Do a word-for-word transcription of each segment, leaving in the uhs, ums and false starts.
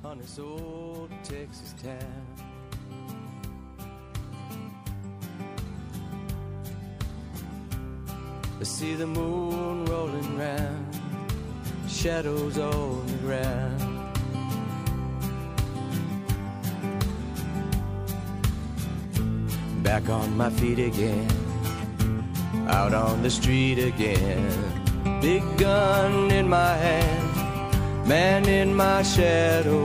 on this old Texas town. I see the moon rolling round, shadows on the ground. Back on my feet again, out on the street again. Big gun in my hand, man in my shadow.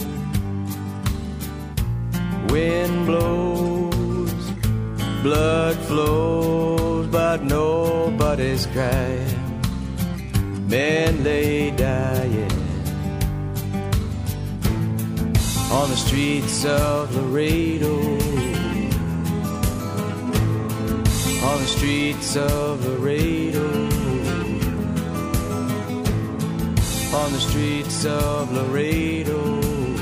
Wind blows, blood flows, but nobody's crying. Men lay dying on the streets of Laredo, on the streets of Laredo, on the streets of Laredo.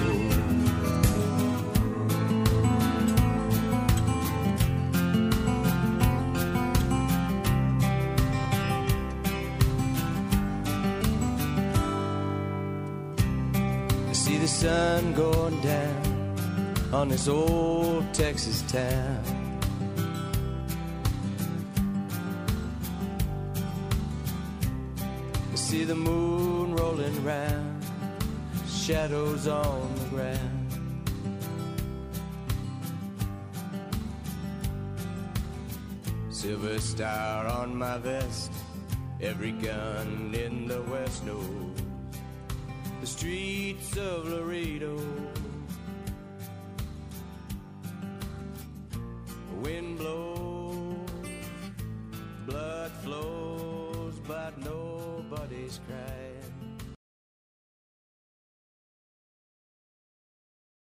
I see the sun going down on this old Texas town. See the moon rolling round, shadows on the ground. Silver star on my vest, every gun in the west knows the streets of Laredo